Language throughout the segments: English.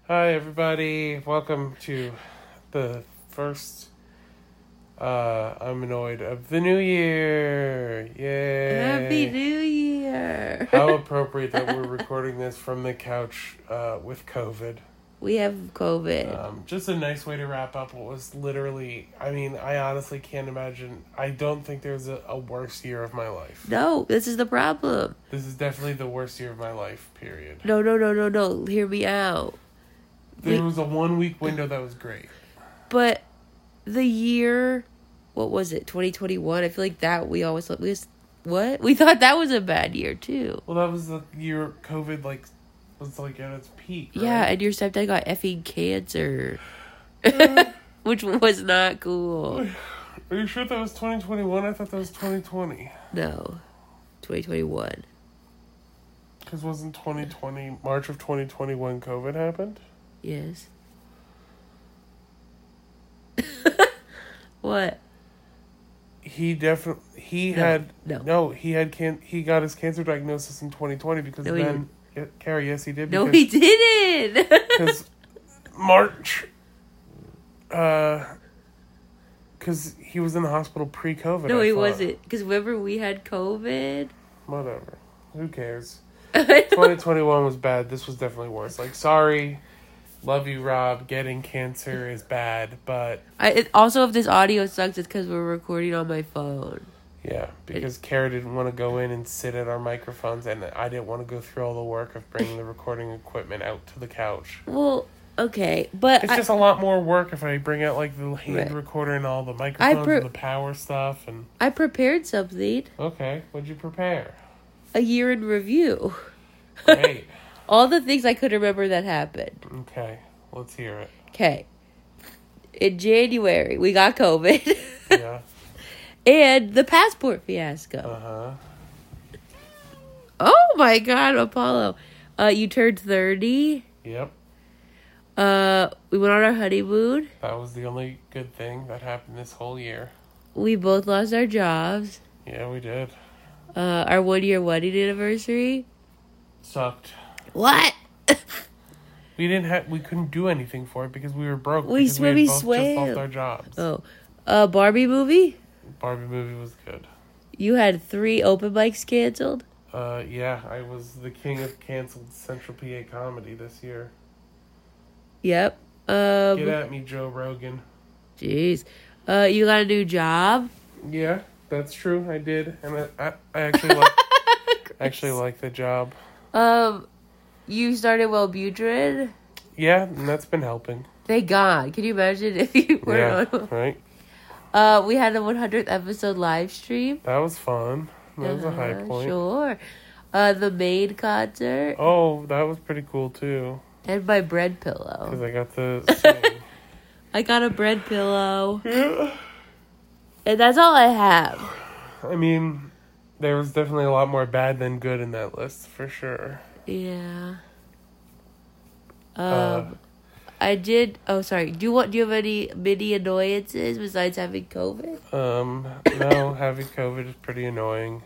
Hi, everybody. Welcome to the first I'm annoyed of the new year. Yay. Happy New Year. How appropriate that we're recording this from the couch with COVID. We have COVID. Just a nice way to wrap up what was literally, I honestly can't imagine. I don't think there's a worse year of my life. No, this is the problem. This is definitely the worst year of my life, period. No. Hear me out. There was a 1 week window that was great. But the year, what was it, 2021? I feel like that we thought that was a bad year too. Well, that was the year COVID was at its peak, right? Yeah, and your stepdad got effing cancer. Which was not cool. Are you sure that was 2021? I thought that was 2020. No. 2021. Because wasn't 2020, March of 2020 when COVID happened? Yes. What? He got his cancer diagnosis in 2020 because Carrie, yes, he did. No, he didn't. Because March, because he was in the hospital pre-COVID. No, he wasn't. Because remember we had COVID? Whatever. Who cares? 2021 was bad. This was definitely worse. Sorry. Love you, Rob. Getting cancer is bad, but... Also, if this audio sucks, it's because we're recording on my phone. Yeah, because Kara didn't want to go in and sit at our microphones, and I didn't want to go through all the work of bringing the recording equipment out to the couch. Well, okay, but... It's just a lot more work if I bring out, the hand recorder and all the microphones and the power stuff, and... I prepared something. Okay, what'd you prepare? A year in review. Great. All the things I could remember that happened. Okay, let's hear it. Okay. In January, we got COVID. Yeah. And the passport fiasco. Uh-huh. Oh my God, Apollo. You turned 30. Yep. We went on our honeymoon. That was the only good thing that happened this whole year. We both lost our jobs. Yeah, we did. Our 1-year wedding anniversary. Sucked. What? We couldn't do anything for it because we were broke. We just lost our jobs. Oh. Barbie movie? Barbie movie was good. You had 3 open mics canceled? Yeah, I was the king of canceled Central PA comedy this year. Yep. Get at me, Joe Rogan. Jeez. You got a new job? Yeah, that's true. I did, and I actually like the job. You started Wellbutrin? Yeah, and that's been helping. Thank God. Can you imagine if you were on? Right. We had a 100th episode live stream. That was fun. That was a high point. Sure. The Maid concert. Oh, that was pretty cool too. And my bread pillow. Because I got to sing. I got a bread pillow. Yeah. And that's all I have. There was definitely a lot more bad than good in that list, for sure. Yeah. I did... Oh, sorry. Do you have any mini annoyances besides having COVID? No, having COVID is pretty annoying.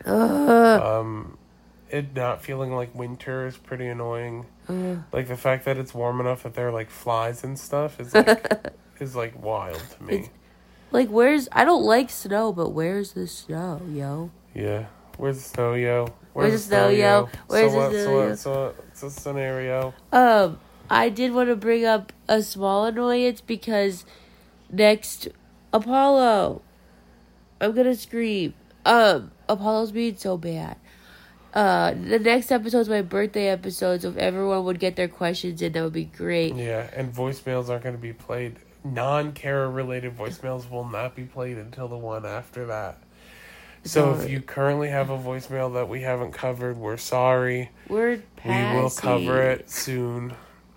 It not feeling like winter is pretty annoying. The fact that it's warm enough that there are, flies and stuff is, wild to me. I don't like snow, but where's the snow, yo? Yeah. Where's the snow, yo? Where's the snow, yo? Where's the snow, yo? So it's a scenario. I did want to bring up a small annoyance because next... Apollo! I'm gonna scream. Apollo's being so bad. The next episode's my birthday episode, so if everyone would get their questions in, that would be great. Yeah, and voicemails aren't going to be played. Non-Kara related voicemails will not be played until the one after that. So if you currently have a voicemail that we haven't covered, we're sorry. We will cover it soon.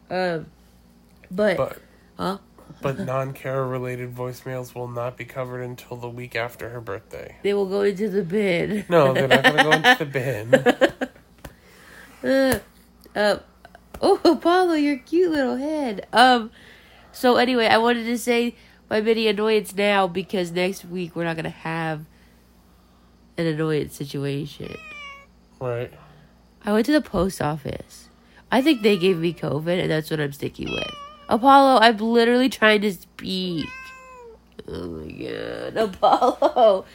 But non-Kara related voicemails will not be covered until the week after her birthday. They will go into the bin. No, they're not going to go into the bin. Oh, Apollo, your cute little head. So anyway, I wanted to say my mini annoyance now because next week we're not going to have an annoyance situation. Right. I went to the post office. I think they gave me COVID, and that's what I'm sticking with. Apollo, I'm literally trying to speak. Oh my god, Apollo.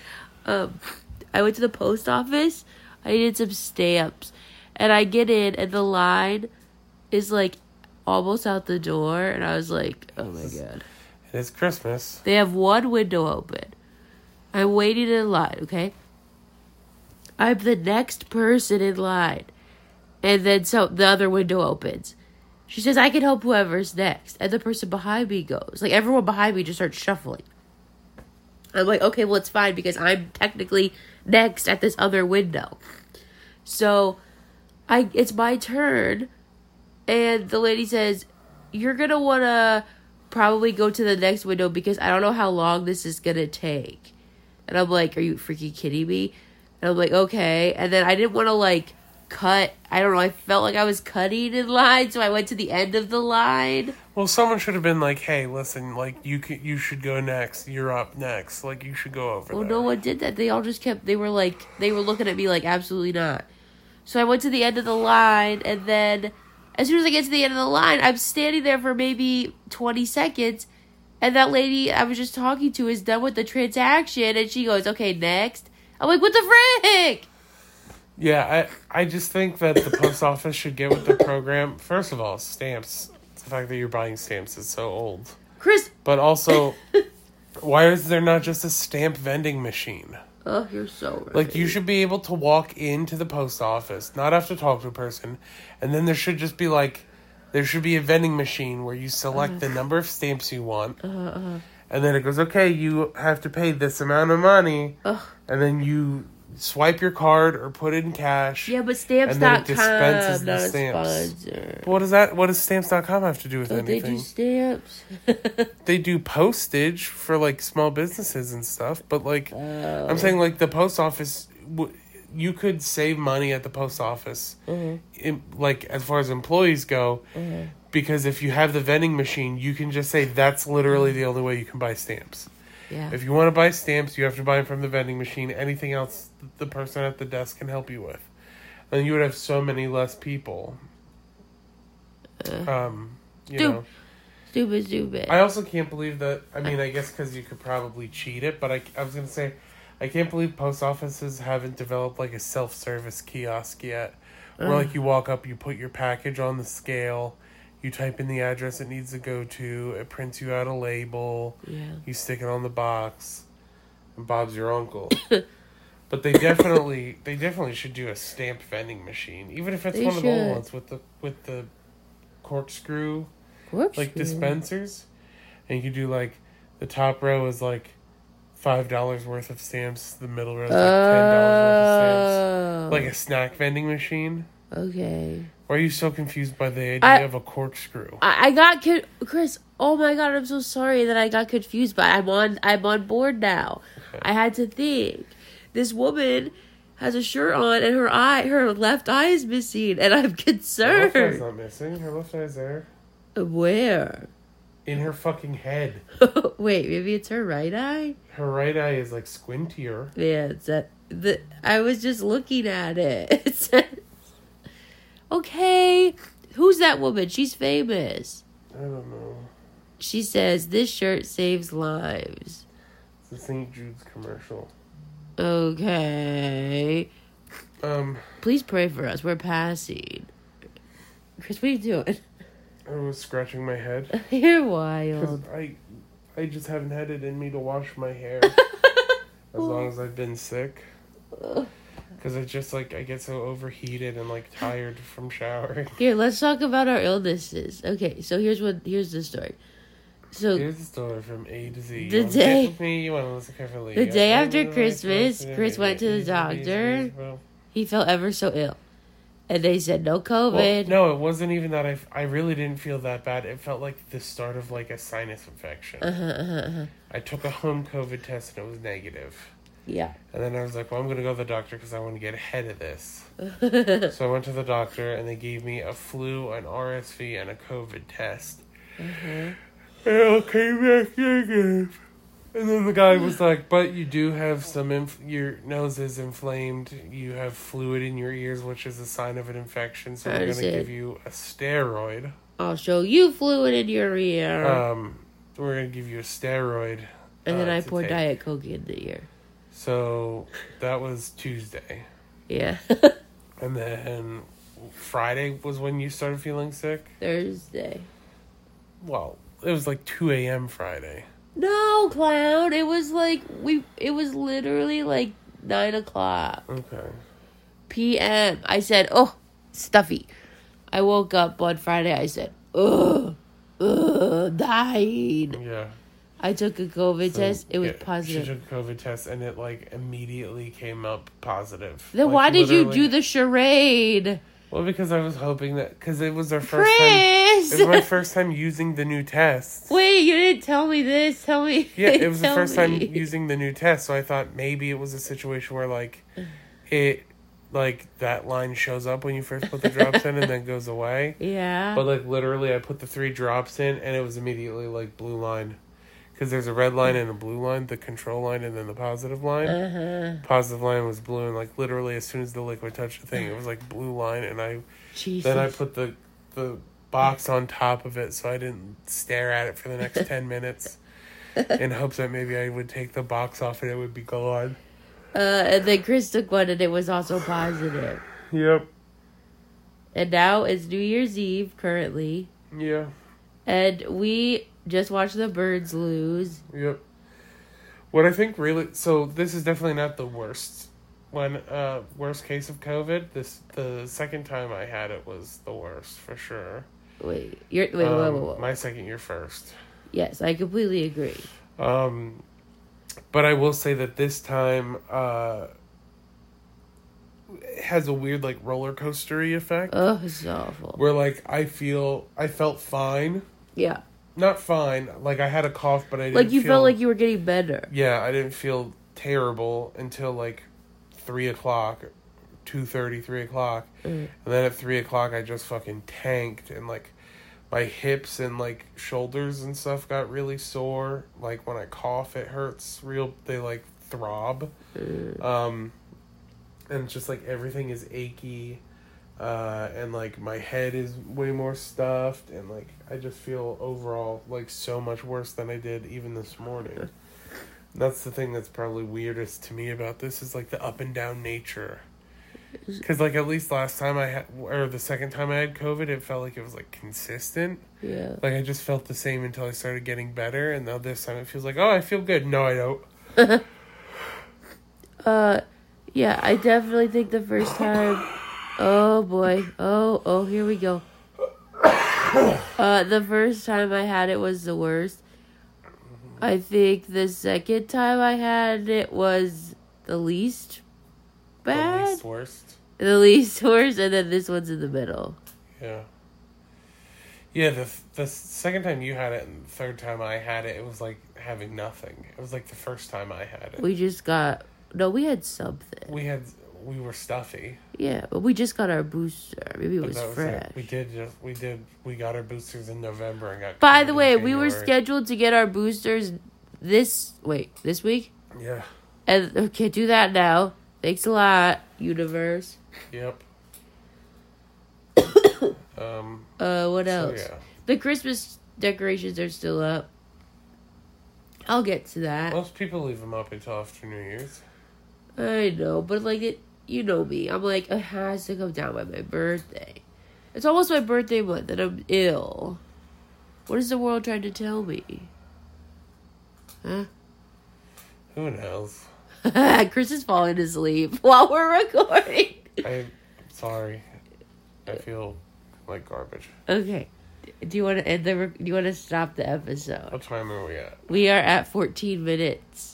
I went to the post office. I needed some stamps. And I get in, and the line is, like, almost out the door. And I was like, oh my god. It is Christmas. They have one window open. I'm waiting in line, okay? I'm the next person in line. And then the other window opens. She says, I can help whoever's next. And the person behind me goes. Like, everyone behind me just starts shuffling. I'm like, okay, well, it's fine because I'm technically next at this other window. So, it's my turn. And the lady says, you're going to want to probably go to the next window because I don't know how long this is going to take. And I'm like, are you freaking kidding me? And I'm like, okay. And then I didn't want to, like, cut. I don't know. I felt like I was cutting in line, so I went to the end of the line. Well, someone should have been like, hey, listen, like, you should go next. You're up next. Like, you should go over there. Well, no one did that. They all just they were looking at me like, absolutely not. So I went to the end of the line, and then as soon as I get to the end of the line, I'm standing there for maybe 20 seconds, and that lady I was just talking to is done with the transaction, and she goes, okay, next. I'm like, what the frick? Yeah, I just think that the post office should get with the program. First of all, stamps. The fact that you're buying stamps is so old. Chris. But also, why is there not just a stamp vending machine? Oh, you're so right. Like, you should be able to walk into the post office, not have to talk to a person, and then there should just be, like, there should be a vending machine where you select the number of stamps you want, and then it goes, okay, you have to pay this amount of money, and then you swipe your card or put it in cash. Yeah, but Stamps.com, and then it dispenses not the a stamps. sponsor. What does Stamps.com have to do with anything? They do stamps. They do postage for, like, small businesses and stuff, but, like, I'm saying, like, the post office, you could save money at the post office, like, as far as employees go, because if you have the vending machine, you can just say that's literally the only way you can buy stamps. Yeah. If you want to buy stamps, you have to buy them from the vending machine. Anything else, the person at the desk can help you with. And you would have so many less people. Know. Stupid. I also can't believe that, I mean, I guess because you could probably cheat it, but I was going to say, I can't believe post offices haven't developed, like, a self-service kiosk yet. Where, like, you walk up, you put your package on the scale, you type in the address it needs to go to, it prints you out a label, you stick it on the box, and Bob's your uncle. But they definitely should do a stamp vending machine, even if it's one of the old ones with the corkscrew, like, dispensers, and you could do, like, the top row is like $5 worth of stamps, the middle row is like $10 worth of stamps, like a snack vending machine. Okay. Why are you so confused by the idea of a corkscrew? I got Chris. Oh my god, I'm so sorry that I got confused, but I'm on board now. Okay. I had to think. This woman has a shirt on, and her left eye is missing, and I'm concerned. Her left eye's not missing. Her left eye's there. Where? In her fucking head. Wait, maybe it's her right eye. Her right eye is like squintier. Yeah, it's that. I was just looking at it. It says. Okay, who's that woman? She's famous. I don't know. She says, this shirt saves lives. It's a St. Jude's commercial. Okay. Please pray for us. We're passing. Chris, what are you doing? I was scratching my head. You're wild. I just haven't had it in me to wash my hair. As long as I've been sick. Because it's just, like, I get so overheated and, like, tired from showering. Here, let's talk about our illnesses. Okay, so here's the story. So here's the story from A to Z. The day... With me? You want to listen carefully. The day after Christmas, Chris went to the doctor. He felt ever so ill. And they said, no COVID. Well, no, it wasn't even that. I really didn't feel that bad. It felt like the start of, like, a sinus infection. I took a home COVID test, and it was negative. Yeah. And then I was like, well, I'm going to go to the doctor because I want to get ahead of this. So I went to the doctor, and they gave me a flu, an RSV, and a COVID test. And it all came back negative. And then the guy was like, but you do have some, your nose is inflamed. You have fluid in your ears, which is a sign of an infection. So we're going to give you a steroid. I'll show you fluid in your ear. We're going to give you a steroid. And then I poured Diet Coke in the ear. So that was Tuesday. Yeah. And then Friday was when you started feeling sick? Thursday. Well, it was like 2 a.m. Friday. No, clown. It was like it was literally like 9 o'clock. Okay. PM. I said, oh, stuffy. I woke up on Friday. I said, ugh, dying. Yeah. I took a COVID test. It was positive. She took a COVID test and it like immediately came up positive. Then like, why did you do the charade? Well, because I was hoping that... Because it was our first Chris! time... It was my first time using the new test. Wait, you didn't tell me this. Tell me. Yeah, it was the first time using the new test. So I thought maybe it was a situation where, like, it... Like, that line shows up when you first put the drops in and then goes away. Yeah. But, like, literally I put the 3 drops in and it was immediately, like, blue line. Because there's a red line and a blue line, the control line, and then the positive line. Uh-huh. Positive line was blue, and like literally as soon as the liquid touched the thing, it was like blue line, and Jesus. Then I put the box on top of it so I didn't stare at it for the next 10 minutes in hopes that maybe I would take the box off and it would be gone. And then Chris took one and it was also positive. Yep. And now it's New Year's Eve currently. Yeah. And we just watched the Birds lose. Yep. What I think really... So, this is definitely not the worst. Worst case of COVID. The second time I had it was the worst, for sure. Wait. My second year first. Yes, I completely agree. But I will say that this time... it has a weird, like, roller coaster-y effect. Oh, it's awful. Where, like, I felt fine. Yeah. Not fine. Like, I had a cough, but I didn't Like, you felt like you were getting better. Yeah, I didn't feel terrible until, like, 3 o'clock. 2:30, 3 o'clock. And then at 3 o'clock, I just fucking tanked. And, like, my hips and, like, shoulders and stuff got really sore. Like, when I cough, it hurts real... They, like, throb. And it's just, like, everything is achy. And, like, my head is way more stuffed. And, like, I just feel overall, like, so much worse than I did even this morning. And that's the thing that's probably weirdest to me about this is, like, the up and down nature. Because, like, at least last time the second time I had COVID, it felt like it was, like, consistent. Yeah. Like, I just felt the same until I started getting better. And now this time it feels like, oh, I feel good. No, I don't. Yeah, I definitely think the first time... Oh, boy. Oh, here we go. The first time I had it was the worst. I think the second time I had it was the least bad. The least worst. The least worst, and then this one's in the middle. Yeah. Yeah, the second time you had it and the third time I had it, it was like having nothing. It was like the first time I had it. We had something. We were stuffy. Yeah, but we just got our booster. Maybe it was fresh. We got our boosters in November and got... By the way, we were scheduled to get our boosters this week? Yeah. And, okay, do that now. Thanks a lot, universe. Yep. What else? Yeah. The Christmas decorations are still up. I'll get to that. Most people leave them up until after New Year's. I know, but like you know me. I'm like, it has to come down by my birthday. It's almost my birthday month and I'm ill. What is the world trying to tell me? Huh? Who knows? Chris is falling asleep while we're recording. I'm sorry. I feel like garbage. Okay. Do you want to do you want to stop the episode? What time are we at? We are at 14 minutes.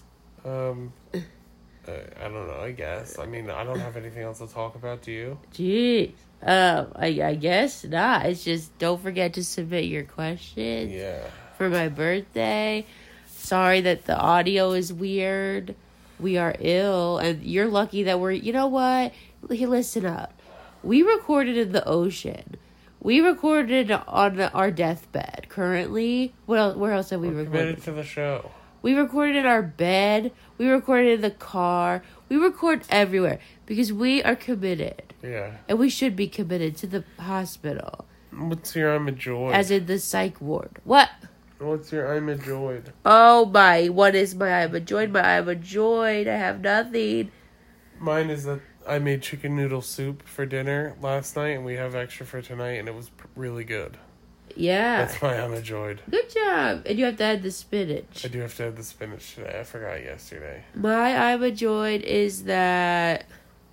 I don't know, I guess. I mean, I don't have anything else to talk about, do you? Jeez. I guess not. It's just don't forget to submit your questions. Yeah. For my birthday. Sorry that the audio is weird. We are ill, and you're lucky that you know what? Hey, listen up. We recorded in the ocean. We recorded on our deathbed. Currently, where else have we recorded? Committed to the show. We recorded in our bed. We recorded in the car. We record everywhere because we are committed. Yeah. And we should be committed to the hospital. What's your I'm a joy? As in the psych ward. What? What's your I'm a joy? Oh my, what is my I'm a joy? My I'm a joy. I have nothing. Mine is that I made chicken noodle soup for dinner last night, and we have extra for tonight, and it was really good. Yeah. That's my I'm a joy. Good job. And you have to add the spinach. I do have to add the spinach today. I forgot yesterday. My I'm a joy is that...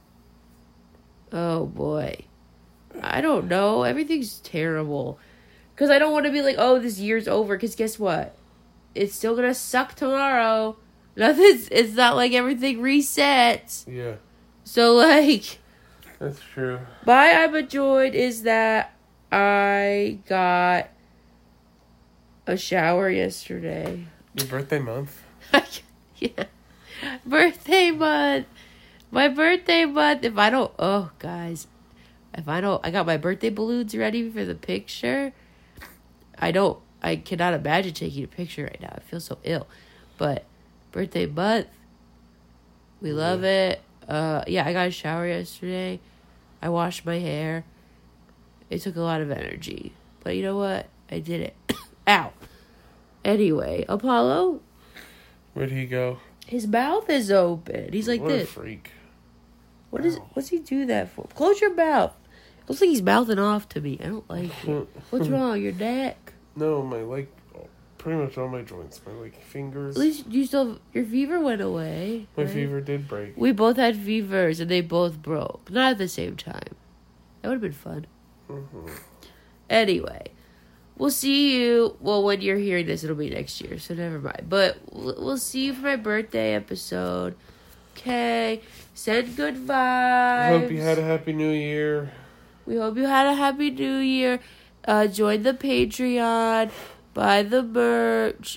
Oh boy. I don't know. Everything's terrible. Because I don't want to be like, oh, this year's over. Because guess what? It's still going to suck tomorrow. It's not like everything resets. Yeah. So, like... That's true. My I'm a joy is that I got a shower yesterday. Your birthday month? Yeah. Birthday month. My birthday month. If I don't... Oh, guys. I got my birthday balloons ready for the picture. I cannot imagine taking a picture right now. I feel so ill. But birthday month. We love it. Yeah, I got a shower yesterday. I washed my hair. It took a lot of energy. But you know what? I did it. Ow. Anyway, Apollo. Where'd he go? His mouth is open. He's like what this. A freak. What's he do that for? Close your mouth. Looks like he's mouthing off to me. I don't like it. What's wrong? Your neck? No, pretty much all my joints. My fingers. At least your fever went away. My right? fever did break. We both had fevers and they both broke. Not at the same time. That would have been fun. Mm-hmm. Anyway, we'll see you. Well, when you're hearing this, it'll be next year, so never mind. But we'll see you for my birthday episode. Okay. Send good vibes. I hope you had a happy new year. We hope you had a happy new year. Join the Patreon. Buy the merch.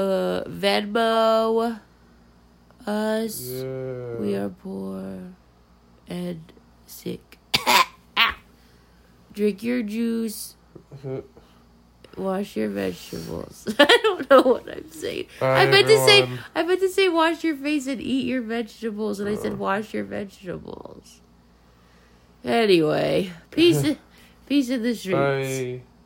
Venmo us. Yeah. We are poor and sick. Drink your juice. Wash your vegetables. I don't know what I'm saying. Bye, I meant everyone. to say wash your face and eat your vegetables, and I said wash your vegetables. Anyway, peace in the streets. Bye.